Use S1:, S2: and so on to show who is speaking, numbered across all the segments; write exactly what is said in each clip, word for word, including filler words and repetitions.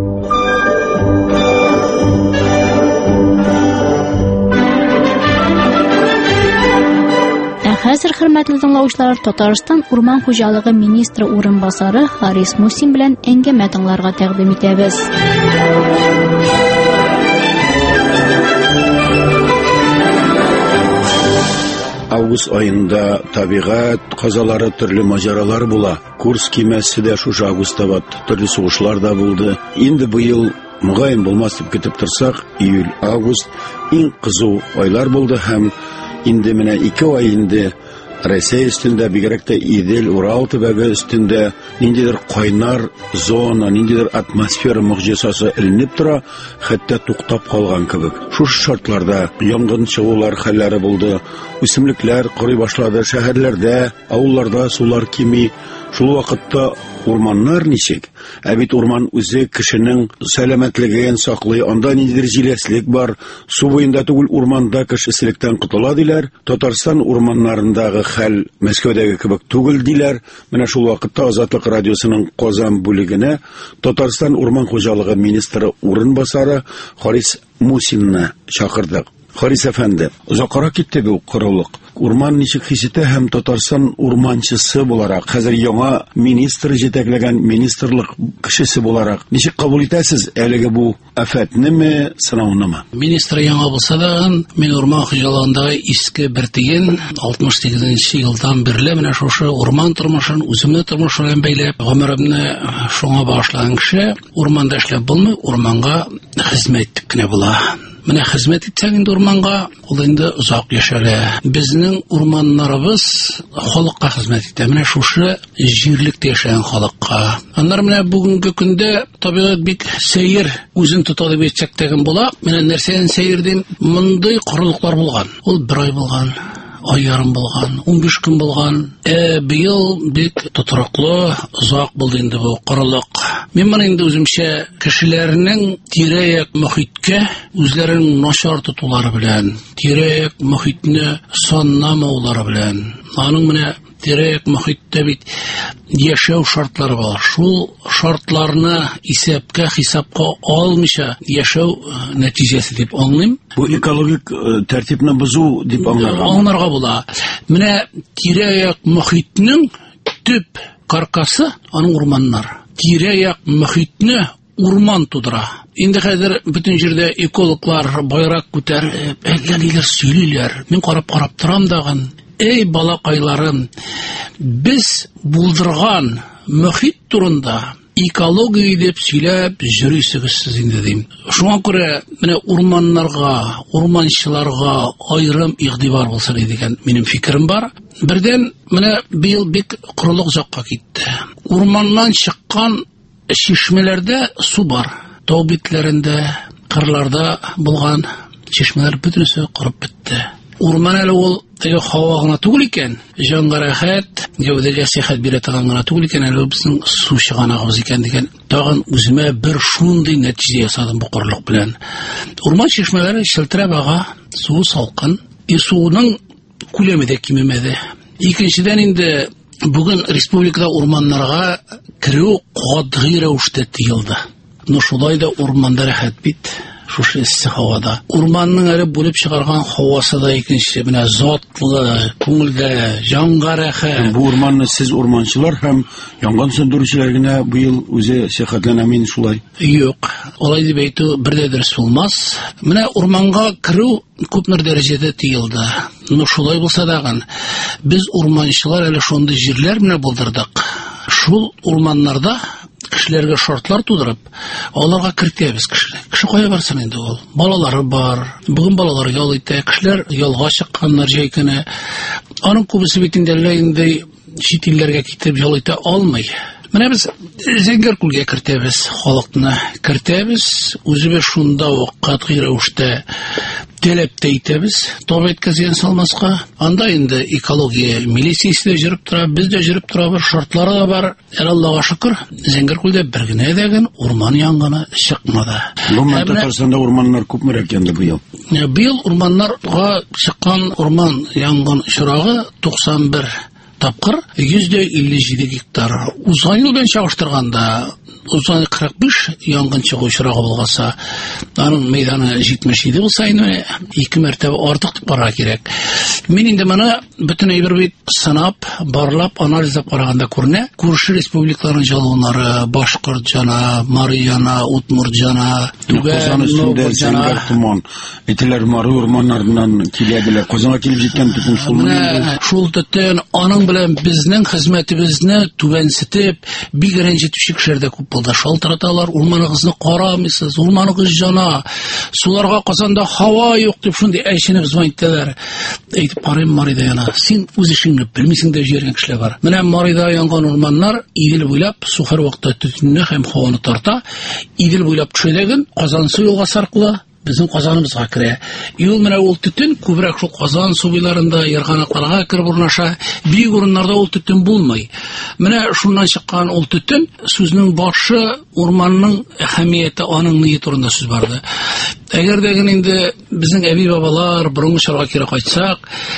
S1: Хәзер, хөрмәтле тыңлаучылар, Татарстан урман хуҗалыгы министры урынбасары Харис Мусин белән әңгәмә тыңларга тәкъдим итәбез.
S2: Август айында табигать казалары төрле маҗаралар була. Курс кимәсе дә шушы августта бат, төрле сугышлар да булды. Инде быел мөгаен булмас дип көтеп торсак, июль-август иң кызу айлар булды һәм инде менә ике ай инде Россия өстендә, бигрәк тә Идел, Урал төбәге өстендә ниндидер кайнар зона, ниндидер атмосфера мөгъҗизасы эленеп тора, хәтта туктап калган кебек. Шушы шартларда янгын чыгулар хәлләре булды, үсемлекләр кырый башлады, шәһәрләрдә, авылларда сулар кими. Шул вакытта урманнар ничек? Ә бит урман үзе кешенең сәламәтлеген саклый, анда ниндидер җиләслек бар, су буенда түгел урманда кешеселектән котыла диләр. Татарстан урманнарындагы хәл Мәскәүдәге кебек түгел диләр. Менә шул вакытта Азатлык радиосының Казан бүлегенә Татарстан урман хуҗалыгы министры урынбасары Харис Мусинны чакырдык. Харис әфәнде, озаккарак китте бу корылык. Урман ничек хис итә һәм Татарстан урманчысы буларак, хәзер яңа министр җитәкләгән министрлык кешесе буларак, ничек кабул итәсез әлеге бу афәтнеме, сынаунымы?
S3: Министр яңа булса да, мин урман хуҗалыгындагы иске бер тиен алтмыш сигезенче елдан бирле менә шушы урман тормышын, үземне тормыш белән бәйләп, гомеремне шуңа багышлаган кеше, урманда эшләп булмый, урманга хезмәт кенә була. Менә хезмәт итсәң инде урманга, ул инде озак яшәрә. Безнең урманнарыбыз халыкка хезмәт итә. Менә шушы җирлектә яшәгән халыкка. Аннары менә бүгенге көндә табигать бик сәер үзен тота дип әйтсәк тәген була. Менә нәрсәдән сәер дим? Мондый корылыклар булган. Ул бер ай булган. Ай ярым булган, ун биш көн булган. Э, быел бик тотрыклы, озак булды инде бу корылык. Мин моны инде үземчә кешеләрнең тирә-як мөхиткә үзләренең начар тотулары белән, тирә-як мөхитне саннамаулары белән, аның менә тирә-як мөхиттә бит яшәү шартлары бар. Шул шартларны исәпкә, хисапка алмыйча яшәү нәтиҗәсе дип аңлыйм.
S2: Бу экологик тәртипне бозу дип аңларга.
S3: Аңларга була. Менә тирә-як мөхитнең төп каркасы аның урманнар. Тирә-як мөхитне урман тудыра. Инде хәзер бөтен җирдә экологлар байрак күтәреп, әллә ниләр сөйлиләр. Мин карап-карап торам дагын. Эй балакайларым, без булдырган мөхит турында экология дип сөйләп йөрисегез сез инде дим. Шуңа күрә менә урманнарга, урманчыларга аерым игътибар булсын дигән минем фикерем бар. Бердән менә быел бик корылык җакка китте. Урманнан чыккан чишмәләрдә су бар. Тау битләрендә, кырларда булган чишмәләр бөтенесе корып бетте. Урман әле ул һава гына түгел икән, җанга рәхәт, гәүдәгә сихәт бирә торган гына түгел икән, әле безнең су чыганагыбыз икән дигән. Тагын үземә бер шундый нәтиҗә ясадым бу корылык белән. Урман чишмәләре челтерәп ага, су салкын, и суның күләме дә кимемәде. Икенчедән инде бүген республикада урманнарга керү катгый рәвештә тыелды. Ну шулай да урманда рәхәт бит. Шушы эссе һавада. Урманның әле бүлеп чыгарган һавасы да икенче, менә затлы, күңелгә, җанга рәхәт.
S2: Бу урманны сез урманчылар һәм янгын сөндерүчеләр генә быел үзе сәхәтләнә, мин шулай.
S3: Юк, алай дип әйтү бердә дөрес булмас. Менә урманга керү күпмер дәрәҗәдә тыелды. Ну шулай булса дагы, без урманчылар әле шундый җирләр менә булдырдык. Шул урманнарда кешеләргә шартлар тудырып, аларга кертәбез кешеләр. Кеше кая барсын инде ул? Балалары бар. Бүген балалар ял итә, кешеләр ялга чыкканнар җәй көне. Аның күбесе бит инде инде чит илләргә китеп ял итә алмый. Менә без Зәңгәр күлгә кертәбез, халыкны кертәбез, үзебез шунда ук катгый рәвештә таләп итәбез, табигатькә зыян салмаска. Анда инде экология милициясе дә җырып тора, без дә җырып торабыз, шартлары да бар. Аллага шөкер, Зәңгәр күлдә бер генә дәген урман янгыны чыкмады.
S2: Бу Татарстанда урманнар күпме икән быел?
S3: Быел урманнарга чыккан урман янгын чырагы туксан бер тапкыр, йөз илле җиде гектар. Узган ел белән чагыштырганда узган кырык биш янгын чыгу очрагы булгаса, аның мәйданы җитмеш иде булса, инде ике мәртәбә артык бара кирәк. Мин инде моны бөтен әйбер бит санап, барлап, анализлап караганда күренә. Күрше республикаларның җалуннары, Башкортстана, Марияна, Удмуртстана,
S2: Түбән Новгород, Туман, әйтеләр Мары урманнарыннан киләделәр. Казанга килеп җиткән төтен шул.
S3: Шул төтен аның белән безнең хезмәтебезне түбәнсетеп, бик рәнҗетүче кешеләр күп булды. Шалтыраталар, урманыгызны карамыйсыз, урманыгыз жана. Суларга Казанда һава юк дип шундый әченеп звонитәләр. Әйтеп карыйм, Марыйда яна. Син үз эшеңне белмисең дә җөргән кешеләр бар. Менә Марыйда янган урманнар Идел буйлап су һәр вакытта төтенне һәм һаваны тарта. Идел буйлап төшәдәген Казан су юлга саркыла. Безнең Казаныбызга керә. Ил менә ул төтен күбрәк шул Казан су буйларында, ярганакларга кереп урнаша. Бик урыннарда ул төтен булмый. Менә шуннан чыккан ул төтен сүзнең башы, урманның әһәмияте, аның ния турында сүз барды. Әгәр дә инде безнең әби бабалар борынгы чорга кире кайтсак,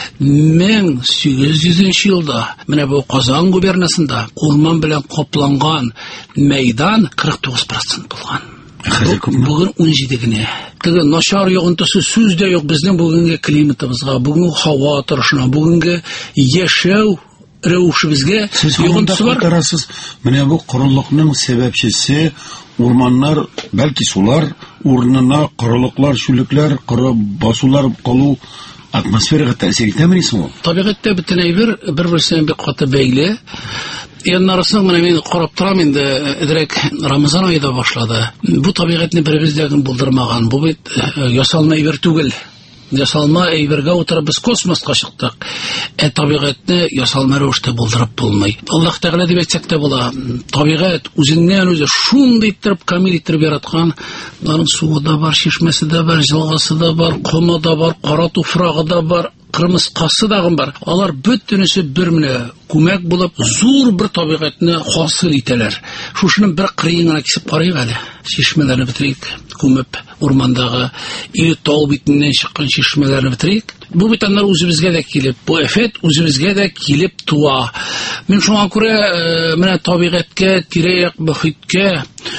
S3: мең сигез йөзенче елда менә бу Казан губернасында урман белән капланган мәйдан кырык тугыз процент булган. Бүген ун җиде генә. Теге начар йогынтысы сүз дә юк безнең бүгенге климатыбызга, бүгенге һава торышына, бүгенге яшәү рәвешебезгә йогынтысы бар.
S2: Карасыз, менә бу корылыкның сәбәпчесе урманнар, бәлки сулар урынына корылыклар, шүлекләр, кыры басулар калу атмосферага тәэсир итәме соң?
S3: Табигатьтә бөтен әйбер бер-берсенә бик каты бәйле. Яннарысын менә мин карап торам инде, дирәк Рамазан айында башлады. Бу табигатьне беребездәген булдырмаган, бу бит ясалма әйбер түгел. Ясалма әйбергә утырып без космоска чыктык. Ә табигатьне ясалма рәвештә булдырып булмый. Аллаһ Тәгалә дип әйтсәк тә була. Табигать үзеннән үзе шундый итеп камил итеп яраткан. Аның суы да бар, чишмәсе дә бар, җылгасы да бар, комы да бар, кара туфрагы да бар. Кырмыскасы дагы бар. Алар бөтенесе бер менә күмәк булып, зур бер табигатьне хасил итәләр. Шушының бер кырыена кисеп карыйк әле. Чишмәләрне битрик, күмеп, урмандагы или тау битеннән чыккан чишмәләрне битрик. Бу битаннар үзебезгә дә килеп, бу афет үзебезгә дә килеп туа. Мин шуңа күрә менә табигатькә, тирә-як мөхиткә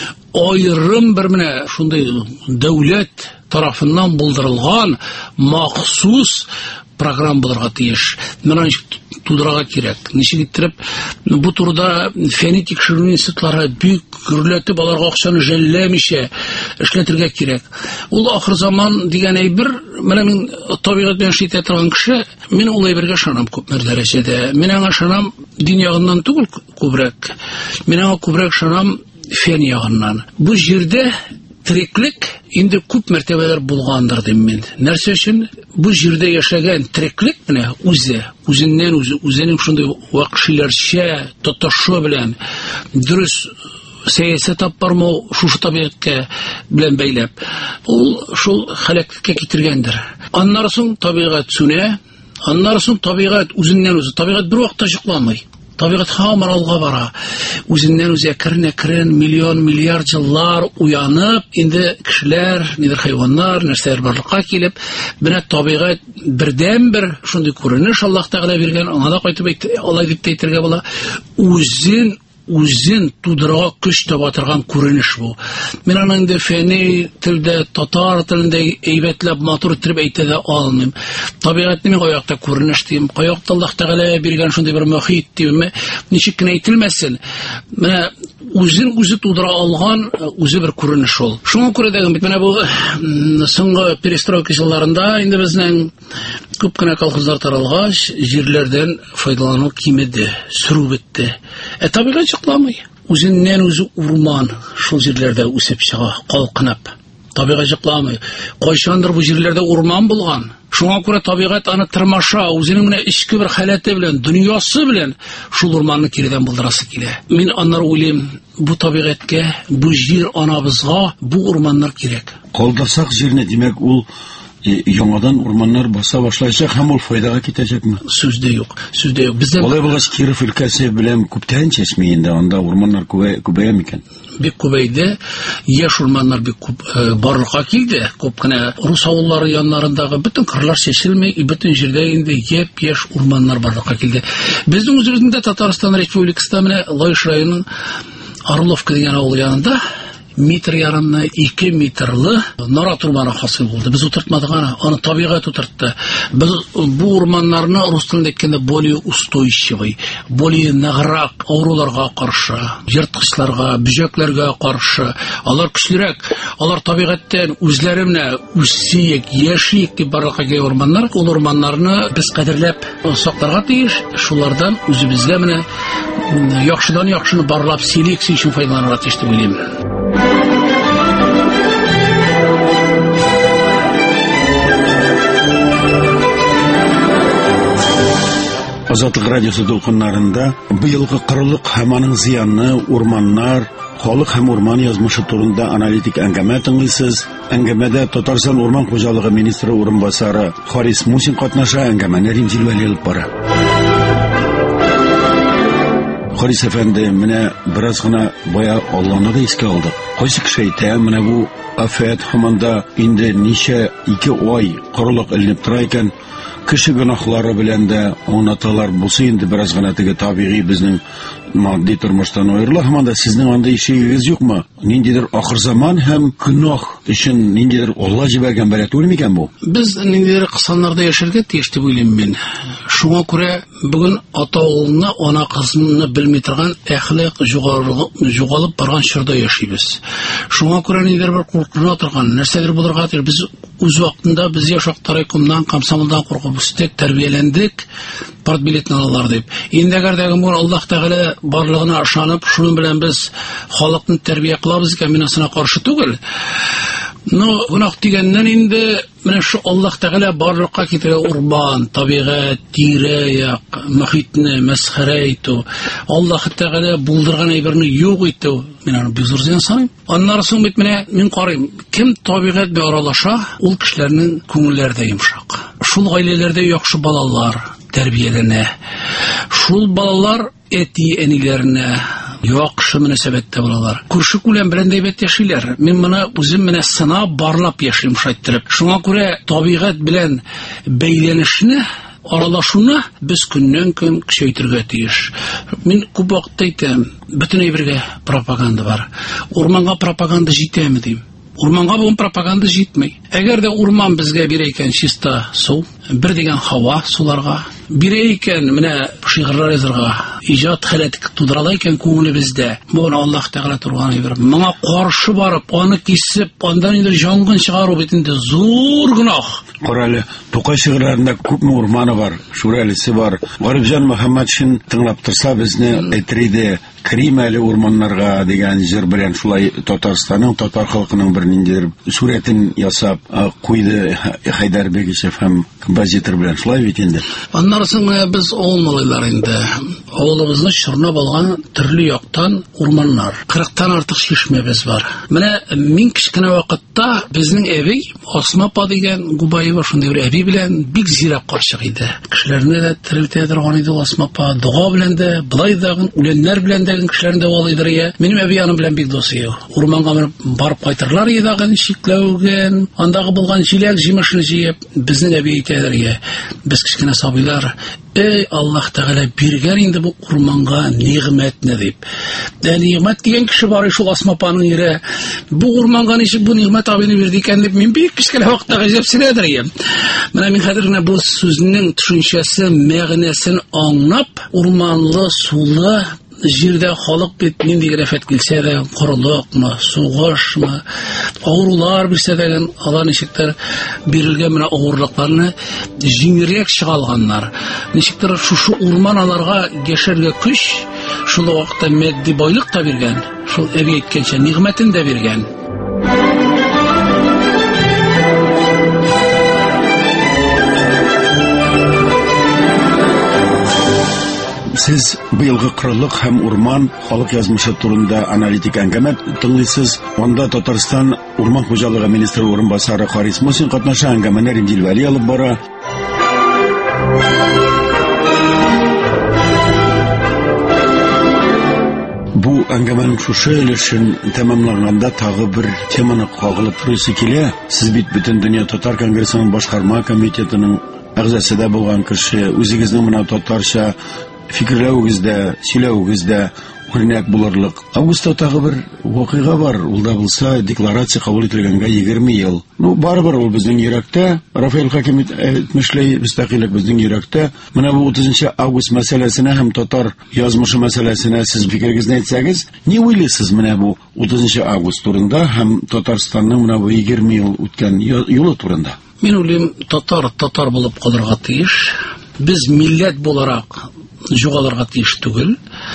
S3: айрым бер менә шундый дәүләт тарафыннан булдырылган махсус программа булырга тиеш. Менә тудырга кирәк. Ничек итеп бу турыда фәнни тикшерү институтлары бик гөрләтеп аларга акчаны жәлләмичә эшләтергә кирәк. Ул ахыр заман дигән әйбер, менә мин табигать белән шит торган кеше, мин ул әйбергә ышанам күп дәрәҗәдә. Мин аңа ышанам дин ягыннан түгел күбрәк. Мин аңа күбрәк ышанам фән ягыннан. Бу җирдә тереклек инде күп мәртәбәләр булгандыр дим мин. Нәрсә өчен? Бу җирдә яшәгән тереклек менә үзе, үзеннән үзе, үзенең шундый вакышларча тоташу белән дөрес сәясәт апармау шушы табигатькә белән бәйләп, ул шул халакәткә китергәндер. Аннан соң табигать сүнә, аннан соң табигать үзеннән үзе, табигать бер вакытта җыкламый. Табигать һаман алга бара. Үзеннән үзе кернә-керен миллион миллиард еллар уянып, инде кешеләр, нидер хайваннар, нәрсәләр барлыкка килеп, менә табигать бердән-бер шундый күренеш Аллаһ Тәгалә биргән, аңа да кайтып әйтә, алай дип әйтергә була. Үзен үзен тудырга көч таба торган күренеш бу. Мин аның инде фәнни телдә, татар телендә әйбәтләп матур итеп әйтә дә алмыйм. Табигатьне мин аякта күренеш дим, аякта Аллаһ Тәгалә биргән шундый бер мөхит димме, ничек кенә әйтелмәсен. Менә үзен үзе тудыра алган үзе бер күренеш ул. Шуңа күрә дә бит менә бу соңгы перестройка елларында инде безнең күп кенә колхозлар таралгач, җирләрдән файдалану кимеде, сөрү бетте. Ә табигать җыкламый. Үзеннән үзе урман шул җирләрдә үсеп чыга, калкынып. Табигать җыкламый. Кайчандыр бу җирләрдә урман булган. Шуңа күрә табигать аны тырмаша, үзенең менә ичке бер халәте белән, дөньясы белән шул урманны киредән булдырасы килә. Мин аннар уйлыйм, бу табигатькә, бу җир анабызга бу урманнар кирәк.
S2: Калдырсак җирне, димәк, ул яңадан урманнар баса башлаячак һәм ул файдага китәчәкме?
S3: Сүздә юк, сүздә юк. Бездә
S2: Алай булгач Киров өлкәсе белән күптән чәчми инде, анда урманнар күбәя микән?
S3: Бик күбәйде, яшь урманнар бик күп барлыкка килде. Күп кенә рус авыллары яннарындагы бөтен кырлар чәчелмәй, бөтен җирдә инде япь-яшь урманнар барлыкка килде. Безнең үзебездә Татарстан Республикасында менә Лаеш районының Орловка дигән авыл янында метр ярымны ике метрлы нарат урманы хасил булды. Без утыртмадык аны, аны табигать утыртты. Без бу урманнарны рус телендә әйткәндә более устойчивый, более ныграк авыруларга каршы, жырткычларга, бүҗәкләргә каршы, алар көчлерәк, алар табигатьтән үзләре менә үсиек, яшиек дип барлыкка килгән урманнар, ул урманнарны без кадерләп сакларга тиеш, шулардан үзебезгә менә яхшыдан яхшыны барлап селекция өчен файдаланырга тиеш дип уйлыйм.
S2: Азатлык радиосы дулкыннарында быелгы кырылык һәм аның зыянны, урманнар, халык һәм урман язмышы турында аналитик әңгәмә тыңлыйсыз. Әңгәмәдә Татарстан урман хуҗалыгы министры урынбасары Харис Мусин катнаша, әңгәмәне Римзил Вәли алып бара. Харис әфәнде, менә бераз гына бая Алланы да искә алдык. Кайсы кеше әйтә, менә бу афәт һаманда инде ничә ике ай кырылык эленеп тора икән. Кеше гөнаһлары белән дә онаталар булса инде бераз гына теге табигый безнең матди тормыштан аерыла. Һәм да сезнең анда ишегез юкмы? Ниндидер ахыр заман һәм гөнаһ өчен ниндидер Алла җибәргән бәла түгел микән бу?
S3: Без ниндидер кысаннарда яшәргә тиеш дип уйлыйм мин. Шуңа күрә бүген ата-улны, ана кызны белми торган әхлак югалып барган чорда яшибез. Шуңа күрә ниндидер бер куркына торган, нәрсәдер булырга тиеш. Без үз вакытында без яшактар райкомнан, комсомолдан куркып үстек, тәрбияләндек, партбилетны алалар дип. Инде гәрдәге бу Аллаһ Тәгалә барлыгына ышанып, шуның белән без халыкны тәрбия кылабыз икән, мин асына каршы түгел. Но гунах дигәннән инде менә шу Аллаһ Тәгалә барлыкка китерә урман, табигать, тирә-як, мөхитне мәсхәрә итү, Аллаһ Тәгалә булдырган әйберне юк итү, мин аны бик зур зыян саныйм. Аннан соң бит менә мин карыйм, кем табигать белән аралаша, ул кешеләрнең күңелләрдә йомшак. Шул гаиләләрдә яхшы балалар тәрбияләнә. Шул балалар әти-әниләренә яхшы мөнәсәбәттә булалар. Күрше-күләм белән дә әйбәт яшиләр. Мин моны үзем менә сынап барлап яшим шайтырып. Шуңа күрә табигать белән бәйләнешне, аралашуны без көннән-көн көчәйтергә тиеш. Мин күп вакытта әйтәм, бөтен әйбергә пропаганда бар. Урманга пропаганда җитәме дим. Урманга бу пропаганда җитмәй. Әгәр дә урман безгә бирә икән чиста су, бер дигән һава суларга, бирә икән менә шигырьләр язарга, иҗат халәт тудырала икән күңелебездә. Моны Аллаһ Тәгалә турган әйбер. Моңа каршы барып, аны кисеп, андан инде җангын чыгару бит инде зур гөнаһ.
S2: Карале, Тукай шигырьләрендә күпме урманы бар, Шүрәлесе бар. Гарифҗан Мөхәммәтшин тыңлап торса безне әйтриде, Крим әле урманнарга дигән җыр белән шулай Татарстанның, татар халкының бер ниндидер сурәтен ясап куйды Хайдар Бегичев һәм композитор белән шулай бит инде.
S3: Аннан соң без олмалыйлар инде. Авылыбызны чорнап алган төрле яктан урманнар. кырыктан артык чишмәбез бар. Менә мин кичкенә вакытта безнең әби Осма апа дигән Губаева шундый бер әби белән бик зирак карчык иде. Кешеләрне дә терелтә торган иде Осма апа. Дуга белән дә, былай да үләннәр белән дә кешеләрне дә алыйдыр я. Минем әби аны белән бик дус иде. Урманга барып кайтырлар иде дагы чикләүгән, андагы булган җиләк җимешне җыеп, безнең әби әйтәдер я. Без кичкенә сабыйлар, эй Аллаһ Тәгалә биргән инде бу урманга нигъмәтне дип. Ә нигъмәт дигән кеше бар шул Осма апаның ире. Бу урманга ничек бу нигъмәт абыйны бирде икән дип мин бик кичкенә вакытта гаҗәпсенәдер я. Менә мин хәзер генә бу сүзнең төшенчәсе, мәгънәсен аңлап, урманлы, сулы җирдә халык бит нинди графет килсә дә, корылыкмы, сугышмы, авырулар бирсә дә, алар ничектер бирелгән менә авырлыкларны җиңәргә чыгалганнар. Ничектер шушы урман аларга яшәргә көч, шул вакытта матди байлык та биргән, шул әби әйткәнчә нигъмәтен дә биргән.
S2: Сез быелгы кырылык һәм урман халык язмышы турында аналитик әңгәмә тыңлыйсыз. Анда Татарстан урман хуҗалыгы министры урынбасары Харис Мусин катнаша, әңгәмәне Римзил Вәли алып бара. Бу әңгәмәнең шушы өлешен тәмамлаганда тагы бер теманы кагылып турысы килә. Сез бит бөтен дөнья татар конгрессының башкарма комитетының әгъзасы да булган кеше, үзегезнең менә татарча фикерләүегездә, сөйләүегездә үрнәк булырлык. Августта тагы бер вакыйга бар. Ул да булса декларация кабул ителгәнгә егерме ел. Ну, барыбер ул безнең йөрәктә. Рафаэль Хаким әйтмешләй, мөстәкыйлек безнең йөрәктә. Менә бу утызынчы август мәсьәләсенә һәм татар язмышы мәсьәләсенә сез фикерегезне әйтсәгез, ни уйлыйсыз менә бу утызынчы август турында һәм Татарстанның менә бу егерме ел үткән юлы турында?
S3: Мин уйлыйм, татар татар булып калырга тиеш. Без милләт буларак jugalarga тиеш түгел.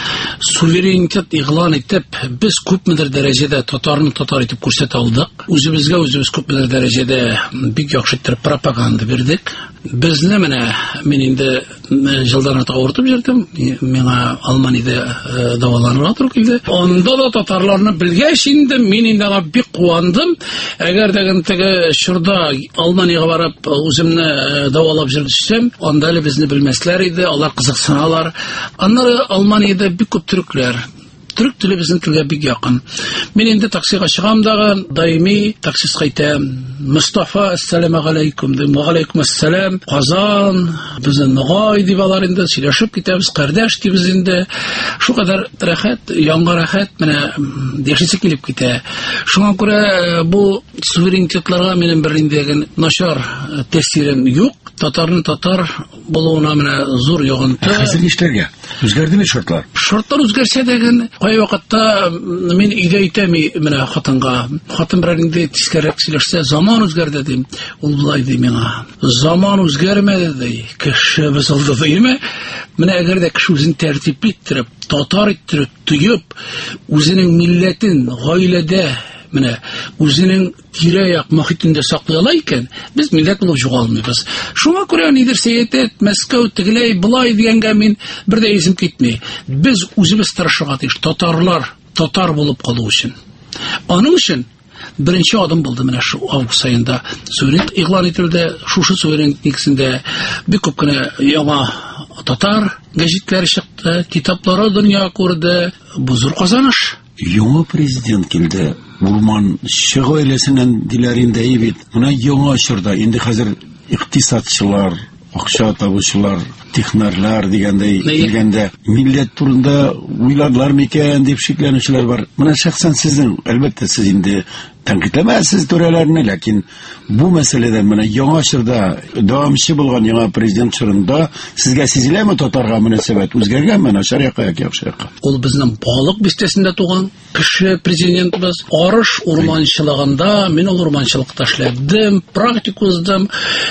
S3: Суверенитет игълан итеп, без күпмедер дәрәҗәдә татарны татар итеп күрсәтә алдык. Үзебезгә үзебез күпмедер дәрәҗәдә бик яхшы итеп пропаганда бирдек. Безне менә мин инде җылдан авыртып йөрдем. Миңа Алманиядә дәваланырга туры килде. Анда да татарларны белгәч инде мин инде бик куандым. Әгәр дә теге чорда Алманиягә барып үземне дәвалап җөрсәм, анда әле безне белмәсләр иде, алар кызыксыналар. Аннары Алманиядә бик күп төрекләр. Түрек теле безнең телгә бик якын. Мин инде таксига чыгам дагы, даими таксист кайтам. Мустафа, ассаламу алейкум, дим, ва алейкум ассалам. Казан, безнең ногай дип алар инде сөйләшеп китәбез, кардәш дибез инде. Шу кадәр рәхәт, яңа рәхәт менә яшисе килеп китә. Шуңа күрә бу суверенитетларга минем бер инде начар тәэсирем юк. Татарны татар булуына менә зур йогынты.
S2: Хәзер нишләргә? Үзгәрдеме шартлар?
S3: Шартлар үзгәрсә дә кай вакытта мин өйдә әйтәм менә хатынга. Хатын белән инде тискәрәк сөйләшсә, заман үзгәрде дим. Ул булай ди миңа. Заман үзгәрмәде ди. Кеше бозылды димме? Менә әгәр дә кеше үзен тәртип иттереп, татар иттереп, тыеп, үзенең милләтен гаиләдә менә үзенең тирә-як мохитендә саклый икән, без милләт булып югалмыйбыз. Шуңа күрә нидер сәясәт, Мәскәү тегеләй булай дигәнгә мин бер дә исем китми. Без үзебез тырышырга тиеш, татарлар татар булып калу өчен. Аның өчен беренче адым булды менә шу август айында. Суверенлык игълан ителде, шушы суверенлык нигезендә бик күп кенә яңа татар гәҗитләре чыкты, китаплары дөнья күрде. Бу зур казаныш.
S2: Яңа президент килде. Урман шөгыльләсеннән диләр инде бит. Менә яңа чорда инде хәзер икътисадчылар, акча табучылар, технарлар дигәндәй килгәндә милләт турында уйладылар микән дип шикләнүчеләр бар. Менә шәхсән сезнең, әлбәттә сез инде тәнкыйтьләмәсез түрәләрне, ләкин бу мәсьәләдә менә яңа чорда дәвамчы булган яңа президент чорында сезгә сизеләме татарга мөнәсәбәт үзгәргәнме, начар якка яки яхшы якка?
S3: Ул безнең балык бистәсендә туган кеше президентыбыз. Арыш урманчылыгында мин ул урманчылыкта эшләдем, практика уздым.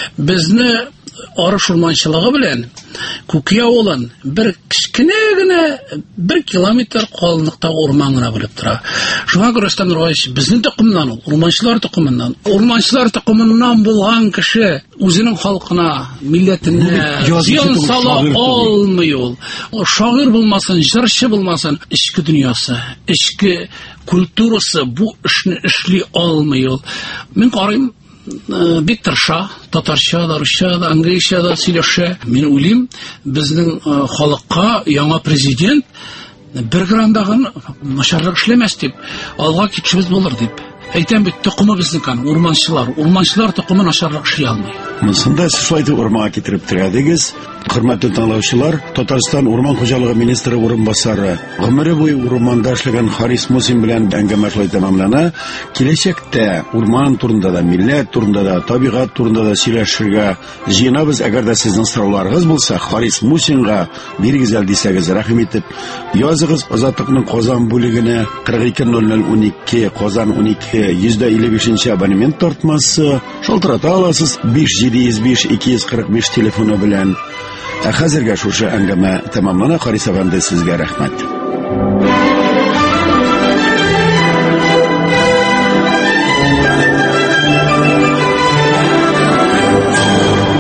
S3: Безне арыш урманчылыгы белән Күкия авылын бер кичкенә генә бер километр калынлыкта урман гына булып тора. Шуңа күрә Рөстәм Нургаевич безнең токымнан ул, урманчылар токымыннан, урманчылар токымыннан булган кеше үзенең халкына, милләтенә зыян сала алмый ул. Шагыйрь булмасын, җырчы булмасын, ичке дөньясы, ичке культурасы бу эшне эшли алмый ул. Мин карыйм, бик тырыша, татарча да, русча да, английча да сөйләшә. Мин уйлыйм, безнең халыкка яңа президент бер грамдагы начарлык эшләмәс дип, алга китешебез булыр дип. Әйтәм бит, токымы безнең урманчылар, урманчылар токымы начарлык эшли алмый. Монда
S2: сез шулай дип урманга китереп тирәдегез. Хөрмәтле тыңлаучылар, Татарстан Урман хуҗалыгы министры урынбасары, гомере буе урманда эшләгән Харис Мусин белән әңгәмә шулай тәмамлана. Киләчәктә урман турында да, милләт турында да, табигать турында да сөйләшергә җыенабыз. Әгәр дә сезнең сорауларыгыз булса, Харис Мусинга бирегез дисәгез, рәхим итеп языгыз. Азатлыкның Казан бүлегенә кырык ике ноль ноль унике, Казан унике, йөз илле бишенче абонемент тартмасы шалтырата аласыз. биш җиде йөз биш ике йөз кырык биш телефоны белән. Ә хәзергә шушы әңгәмә тәмамлана. Харис әфәнде, сезгә рәхмәт.